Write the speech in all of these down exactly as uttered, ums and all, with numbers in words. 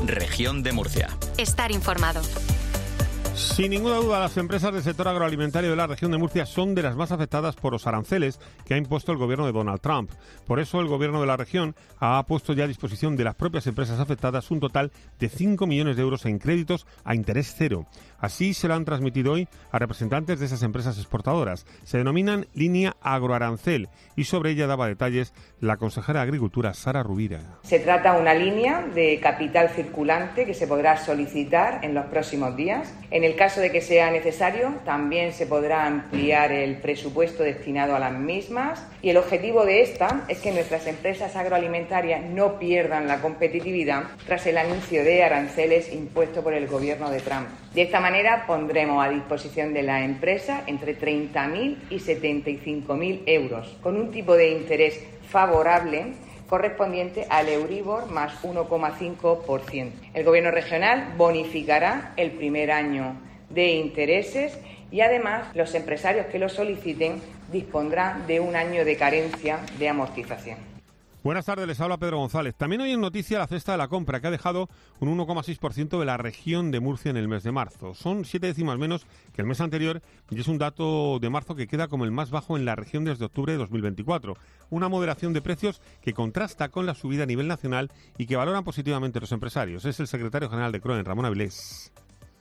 Región de Murcia. Estar informado. Sin ninguna duda, las empresas del sector agroalimentario de la región de Murcia son de las más afectadas por los aranceles que ha impuesto el gobierno de Donald Trump. Por eso, el gobierno de la región ha puesto ya a disposición de las propias empresas afectadas un total de cinco millones de euros en créditos a interés cero. Así se lo han transmitido hoy a representantes de esas empresas exportadoras. Se denominan Línea Agroarancel y sobre ella daba detalles la consejera de Agricultura, Sara Rubira. Se trata de una línea de capital circulante que se podrá solicitar en los próximos días. En el caso de que sea necesario, también se podrá ampliar el presupuesto destinado a las mismas. Y el objetivo de esta es que nuestras empresas agroalimentarias no pierdan la competitividad tras el anuncio de aranceles impuesto por el gobierno de Trump. De esta manera pondremos a disposición de la empresa entre treinta mil y setenta y cinco mil euros, con un tipo de interés favorable correspondiente al Euribor más uno coma cinco por ciento. El Gobierno regional bonificará el primer año de intereses y además los empresarios que lo soliciten dispondrán de un año de carencia de amortización. Buenas tardes, les habla Pedro González. También hoy en noticia la cesta de la compra, que ha dejado un uno coma seis por ciento de la región de Murcia en el mes de marzo. Son siete décimas menos que el mes anterior y es un dato de marzo que queda como el más bajo en la región desde octubre de dos mil veinticuatro. Una moderación de precios que contrasta con la subida a nivel nacional y que valoran positivamente los empresarios. Es el secretario general de C R O E, Ramón Avilés.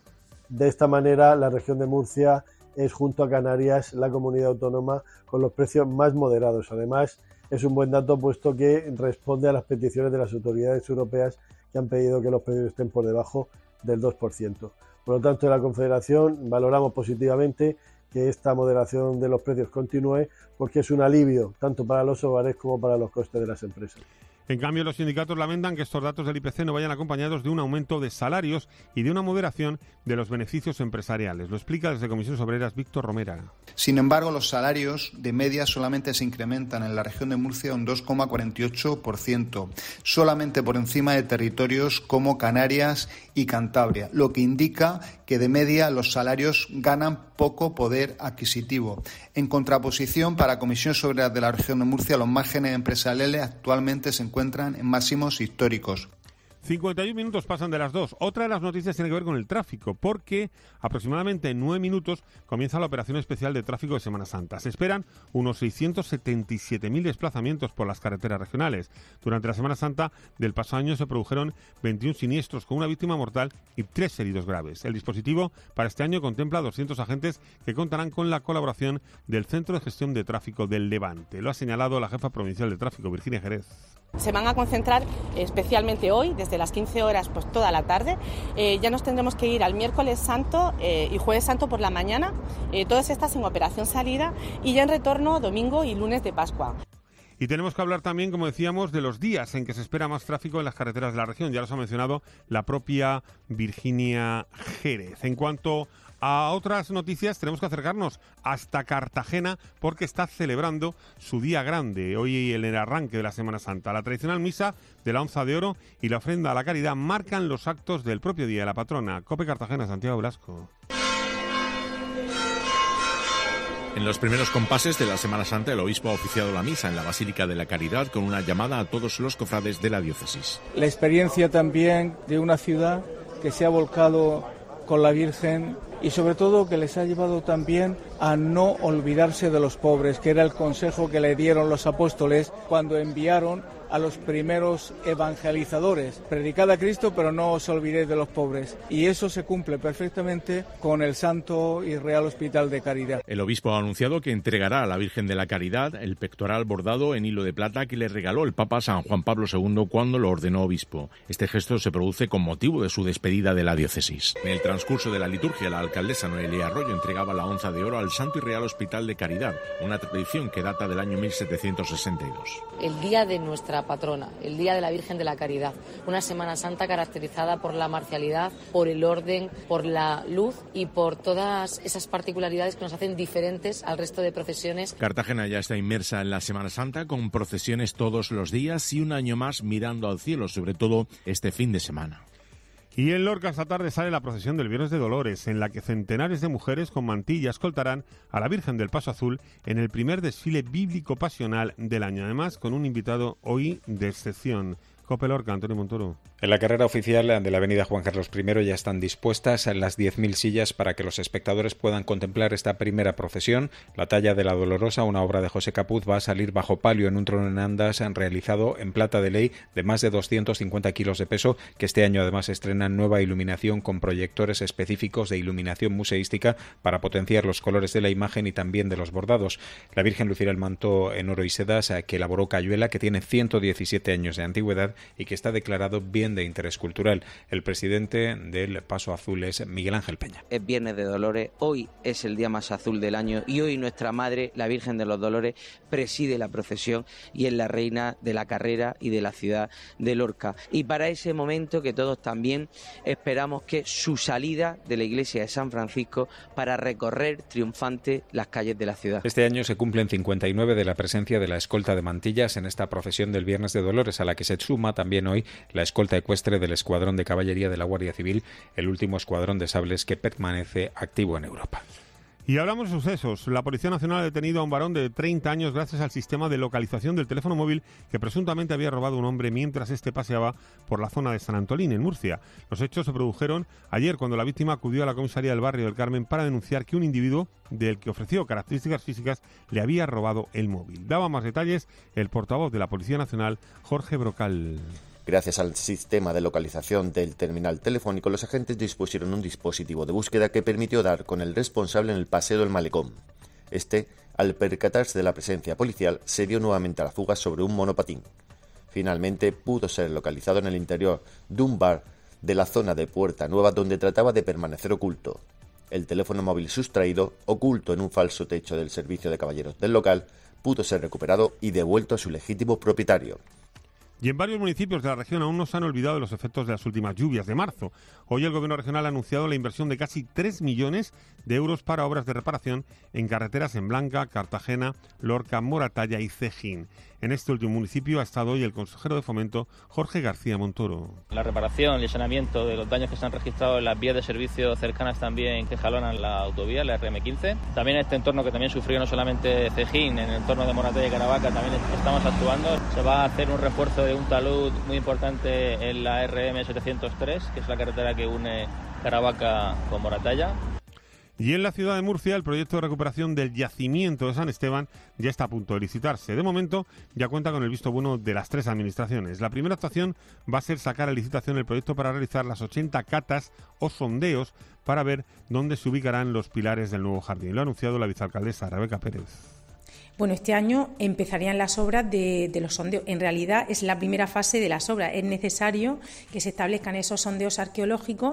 De esta manera, la región de Murcia es, junto a Canarias, la comunidad autónoma con los precios más moderados. Además, es un buen dato puesto que responde a las peticiones de las autoridades europeas que han pedido que los precios estén por debajo del dos por ciento. Por lo tanto, en la Confederación valoramos positivamente que esta moderación de los precios continúe porque es un alivio tanto para los hogares como para los costes de las empresas. En cambio, los sindicatos lamentan que estos datos del I P C no vayan acompañados de un aumento de salarios y de una moderación de los beneficios empresariales. Lo explica desde Comisiones Obreras Víctor Romera. Sin embargo, los salarios de media solamente se incrementan en la región de Murcia un dos coma cuarenta y ocho por ciento, solamente por encima de territorios como Canarias y Cantabria, lo que indica que de media los salarios ganan poco poder adquisitivo. En contraposición, para Comisiones Obreras de la región de Murcia, los márgenes empresariales actualmente se encuentran en máximos históricos. cincuenta y un minutos pasan de las dos. Otra de las noticias tiene que ver con el tráfico, porque aproximadamente en nueve minutos comienza la operación especial de tráfico de Semana Santa. Se esperan unos seiscientos setenta y siete mil desplazamientos por las carreteras regionales. Durante la Semana Santa del pasado año se produjeron veintiún siniestros con una víctima mortal y tres heridos graves. El dispositivo para este año contempla doscientos agentes que contarán con la colaboración del Centro de Gestión de Tráfico del Levante. Lo ha señalado la jefa provincial de tráfico, Virginia Jerez. Se van a concentrar especialmente hoy, desde las quince horas, pues toda la tarde. Eh, ya nos tendremos que ir al miércoles santo eh, y jueves santo por la mañana, eh, todas estas en operación salida, y ya en retorno domingo y lunes de Pascua. Y tenemos que hablar también, como decíamos, de los días en que se espera más tráfico en las carreteras de la región. Ya los ha mencionado la propia Virginia Jerez. En cuanto a otras noticias, tenemos que acercarnos hasta Cartagena porque está celebrando su día grande, hoy en el arranque de la Semana Santa. La tradicional misa de la onza de oro y la ofrenda a la caridad marcan los actos del propio día de la patrona. COPE Cartagena, Santiago Blasco. En los primeros compases de la Semana Santa, el obispo ha oficiado la misa en la Basílica de la Caridad con una llamada a todos los cofrades de la diócesis. La experiencia también de una ciudad que se ha volcado con la Virgen y sobre todo que les ha llevado también a no olvidarse de los pobres, que era el consejo que le dieron los apóstoles cuando enviaron a los primeros evangelizadores. Predicad a Cristo, pero no os olvidéis de los pobres. Y eso se cumple perfectamente con el Santo y Real Hospital de Caridad. El obispo ha anunciado que entregará a la Virgen de la Caridad el pectoral bordado en hilo de plata que le regaló el Papa San Juan Pablo segundo cuando lo ordenó obispo. Este gesto se produce con motivo de su despedida de la diócesis. En el transcurso de la liturgia, la alcaldesa Noelia Arroyo entregaba la onza de oro al Santo y Real Hospital de Caridad, una tradición que data del año mil setecientos sesenta y dos. El día de nuestra patrona, el Día de la Virgen de la Caridad, una Semana Santa caracterizada por la marcialidad, por el orden, por la luz y por todas esas particularidades que nos hacen diferentes al resto de procesiones. Cartagena ya está inmersa en la Semana Santa con procesiones todos los días y un año más mirando al cielo, sobre todo este fin de semana. Y en Lorca esta tarde sale la procesión del Viernes de Dolores, en la que centenares de mujeres con mantilla escoltarán a la Virgen del Paso Azul en el primer desfile bíblico pasional del año. Además, con un invitado hoy de excepción, COPE Lorca, Antonio Montoro. En la carrera oficial de la avenida Juan Carlos primero ya están dispuestas las diez mil sillas para que los espectadores puedan contemplar esta primera procesión. La talla de la Dolorosa, una obra de José Capuz, va a salir bajo palio en un trono en andas realizado en plata de ley de más de doscientos cincuenta kilos de peso, que este año además estrena nueva iluminación con proyectores específicos de iluminación museística para potenciar los colores de la imagen y también de los bordados. La Virgen lucirá el manto en oro y sedas que elaboró Cayuela, que tiene ciento diecisiete años de antigüedad y que está declarado bien de interés cultural. El presidente del Paso Azul es Miguel Ángel Peña. Es Viernes de Dolores, hoy es el día más azul del año y hoy nuestra Madre, la Virgen de los Dolores, preside la procesión y es la reina de la carrera y de la ciudad de Lorca. Y para ese momento que todos también esperamos que su salida de la iglesia de San Francisco para recorrer triunfante las calles de la ciudad. Este año se cumplen cincuenta y nueve de la presencia de la escolta de mantillas en esta procesión del Viernes de Dolores, a la que se suma también hoy la escolta ecuestre del Escuadrón de Caballería de la Guardia Civil, el último escuadrón de sables que permanece activo en Europa. Y hablamos de sucesos. La Policía Nacional ha detenido a un varón de treinta años gracias al sistema de localización del teléfono móvil que presuntamente había robado un hombre mientras este paseaba por la zona de San Antolín, en Murcia. Los hechos se produjeron ayer cuando la víctima acudió a la comisaría del barrio del Carmen para denunciar que un individuo del que ofreció características físicas le había robado el móvil. Daba más detalles el portavoz de la Policía Nacional, Jorge Brocal. Gracias al sistema de localización del terminal telefónico, los agentes dispusieron un dispositivo de búsqueda que permitió dar con el responsable en el paseo del Malecón. Este, al percatarse de la presencia policial, se dio nuevamente a la fuga sobre un monopatín. Finalmente pudo ser localizado en el interior de un bar de la zona de Puerta Nueva, donde trataba de permanecer oculto. El teléfono móvil sustraído, oculto en un falso techo del servicio de caballeros del local, pudo ser recuperado y devuelto a su legítimo propietario. Y en varios municipios de la región aún no se han olvidado de los efectos de las últimas lluvias de marzo. Hoy el Gobierno regional ha anunciado la inversión de casi tres millones de euros para obras de reparación en carreteras en Blanca, Cartagena, Lorca, Moratalla y Cejín. En este último municipio ha estado hoy el consejero de Fomento, Jorge García Montoro. La reparación y el saneamiento de los daños que se han registrado en las vías de servicio cercanas también que jalonan la autovía, la R M quince. También en este entorno que también sufrió no solamente Cejín, en el entorno de Moratalla y Caravaca también estamos actuando. Se va a hacer un refuerzo de un talud muy importante en la R M setecientos tres, que es la carretera que une Caravaca con Moratalla. Y en la ciudad de Murcia, el proyecto de recuperación del yacimiento de San Esteban ya está a punto de licitarse. De momento, ya cuenta con el visto bueno de las tres administraciones. La primera actuación va a ser sacar a licitación el proyecto para realizar las ochenta catas o sondeos para ver dónde se ubicarán los pilares del nuevo jardín. Lo ha anunciado la vicealcaldesa Rebeca Pérez. Bueno, este año empezarían las obras de, de los sondeos. En realidad es la primera fase de las obras. Es necesario que se establezcan esos sondeos arqueológicos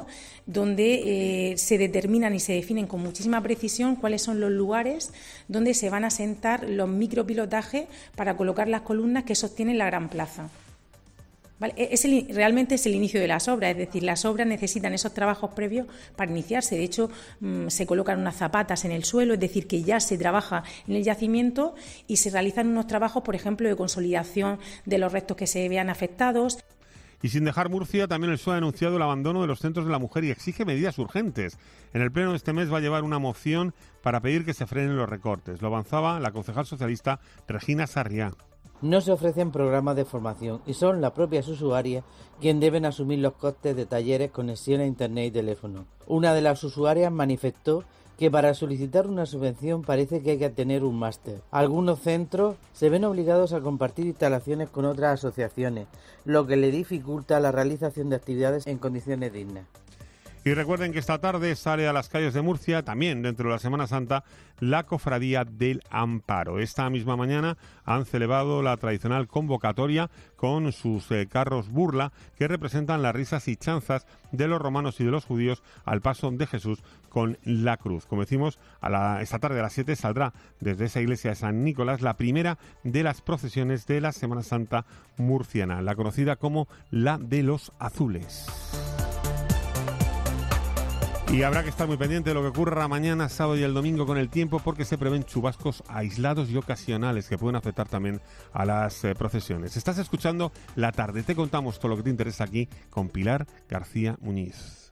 donde eh, se determinan y se definen con muchísima precisión cuáles son los lugares donde se van a sentar los micropilotajes para colocar las columnas que sostienen la gran plaza. ¿Vale? Es el, realmente es el inicio de las obras, es decir, las obras necesitan esos trabajos previos para iniciarse. De hecho, mmm, se colocan unas zapatas en el suelo, es decir, que ya se trabaja en el yacimiento y se realizan unos trabajos, por ejemplo, de consolidación de los restos que se vean afectados. Y sin dejar Murcia, también el P S O E ha anunciado el abandono de los centros de la mujer y exige medidas urgentes. En el pleno de este mes va a llevar una moción para pedir que se frenen los recortes. Lo avanzaba la concejal socialista Regina Sarriá. No se ofrecen programas de formación y son las propias usuarias quienes deben asumir los costes de talleres, conexión a internet y teléfono. Una de las usuarias manifestó que para solicitar una subvención parece que hay que tener un máster. Algunos centros se ven obligados a compartir instalaciones con otras asociaciones, lo que le dificulta la realización de actividades en condiciones dignas. Y recuerden que esta tarde sale a las calles de Murcia, también dentro de la Semana Santa, la Cofradía del Amparo. Esta misma mañana han celebrado la tradicional convocatoria con sus eh, carros burla que representan las risas y chanzas de los romanos y de los judíos al paso de Jesús con la cruz. Como decimos, a la, esta tarde a las siete saldrá desde esa iglesia de San Nicolás la primera de las procesiones de la Semana Santa murciana, la conocida como la de los azules. Y habrá que estar muy pendiente de lo que ocurra mañana, sábado y el domingo con el tiempo, porque se prevén chubascos aislados y ocasionales que pueden afectar también a las eh, procesiones. Estás escuchando La Tarde. Te contamos todo lo que te interesa aquí con Pilar García Muñiz.